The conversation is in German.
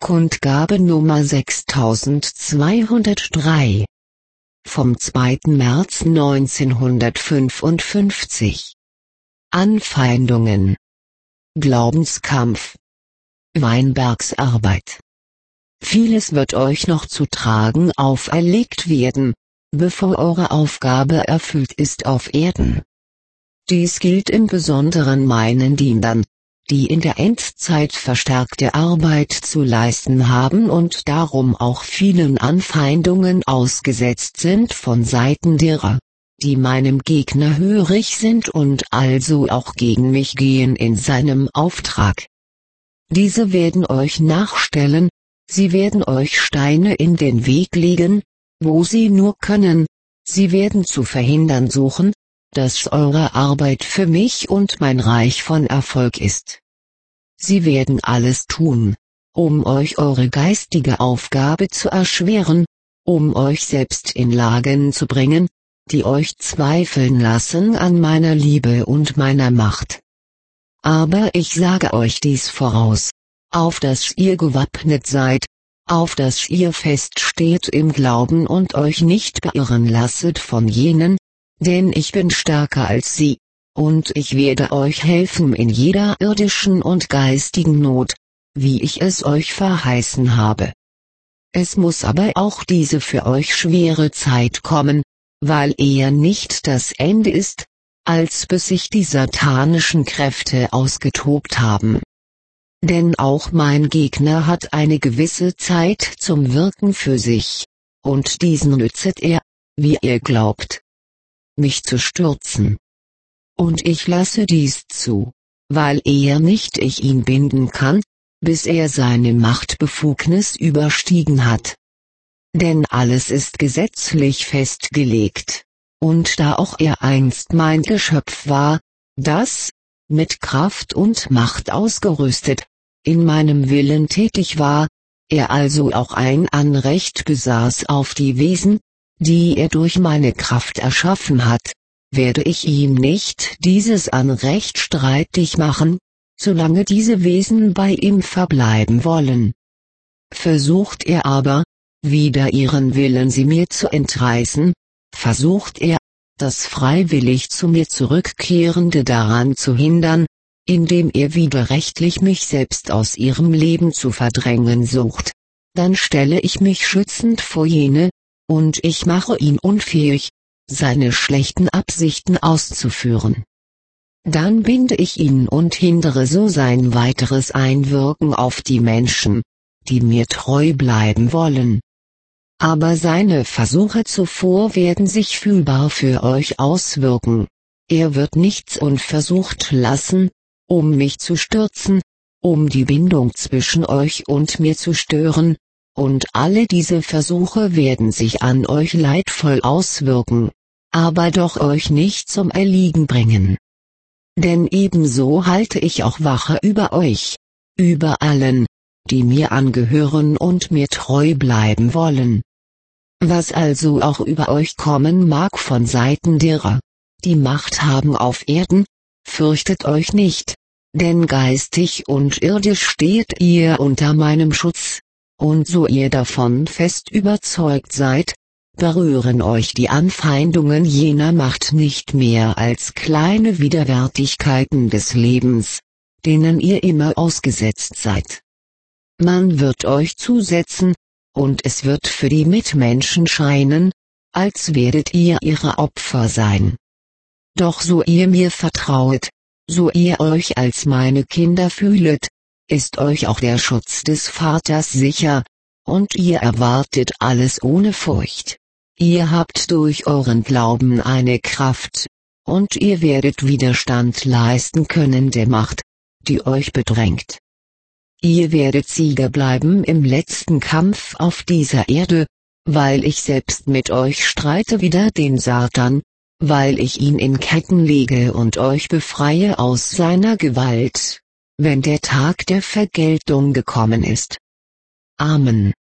Kundgabe Nummer 6203 vom 2. März 1955. Anfeindungen. Glaubenskampf. Weinbergs Arbeit. Vieles wird euch noch zu tragen auferlegt werden, bevor eure Aufgabe erfüllt ist auf Erden. Dies gilt im Besonderen meinen Dienern, die in der Endzeit verstärkte Arbeit zu leisten haben und darum auch vielen Anfeindungen ausgesetzt sind von Seiten derer, die meinem Gegner hörig sind und also auch gegen mich gehen in seinem Auftrag. Diese werden euch nachstellen, sie werden euch Steine in den Weg legen, wo sie nur können, sie werden zu verhindern suchen, dass eure Arbeit für mich und mein Reich von Erfolg ist. Sie werden alles tun, um euch eure geistige Aufgabe zu erschweren, um euch selbst in Lagen zu bringen, die euch zweifeln lassen an meiner Liebe und meiner Macht. Aber ich sage euch dies voraus, auf dass ihr gewappnet seid, auf dass ihr feststeht im Glauben und euch nicht beirren lasset von jenen, denn ich bin stärker als sie, und ich werde euch helfen in jeder irdischen und geistigen Not, wie ich es euch verheißen habe. Es muss aber auch diese für euch schwere Zeit kommen, weil eher nicht das Ende ist, als bis sich die satanischen Kräfte ausgetobt haben. Denn auch mein Gegner hat eine gewisse Zeit zum Wirken für sich, und diesen nützet er, wie ihr glaubt, mich zu stürzen. Und ich lasse dies zu, weil er nicht ich ihn binden kann, bis er seine Machtbefugnis überstiegen hat. Denn alles ist gesetzlich festgelegt, und da auch er einst mein Geschöpf war, das, mit Kraft und Macht ausgerüstet, in meinem Willen tätig war, er also auch ein Anrecht besaß auf die Wesen, die er durch meine Kraft erschaffen hat, werde ich ihm nicht dieses Anrecht streitig machen, solange diese Wesen bei ihm verbleiben wollen. Versucht er aber, wider ihren Willen sie mir zu entreißen, versucht er, das freiwillig zu mir Zurückkehrende daran zu hindern, indem er widerrechtlich mich selbst aus ihrem Leben zu verdrängen sucht, dann stelle ich mich schützend vor jene, und ich mache ihn unfähig, seine schlechten Absichten auszuführen. Dann binde ich ihn und hindere so sein weiteres Einwirken auf die Menschen, die mir treu bleiben wollen. Aber seine Versuche zuvor werden sich fühlbar für euch auswirken. Er wird nichts unversucht lassen, um mich zu stürzen, um die Bindung zwischen euch und mir zu stören, und alle diese Versuche werden sich an euch leidvoll auswirken, aber doch euch nicht zum Erliegen bringen. Denn ebenso halte ich auch Wache über euch, über allen, die mir angehören und mir treu bleiben wollen. Was also auch über euch kommen mag von Seiten derer, die Macht haben auf Erden, fürchtet euch nicht, denn geistig und irdisch steht ihr unter meinem Schutz, und so ihr davon fest überzeugt seid, berühren euch die Anfeindungen jener Macht nicht mehr als kleine Widerwärtigkeiten des Lebens, denen ihr immer ausgesetzt seid. Man wird euch zusetzen, und es wird für die Mitmenschen scheinen, als werdet ihr ihre Opfer sein. Doch so ihr mir vertrauet, so ihr euch als meine Kinder fühlet, ist euch auch der Schutz des Vaters sicher, und ihr erwartet alles ohne Furcht. Ihr habt durch euren Glauben eine Kraft, und ihr werdet Widerstand leisten können der Macht, die euch bedrängt. Ihr werdet Sieger bleiben im letzten Kampf auf dieser Erde, weil ich selbst mit euch streite wider den Satan, weil ich ihn in Ketten lege und euch befreie aus seiner Gewalt, wenn der Tag der Vergeltung gekommen ist. Amen.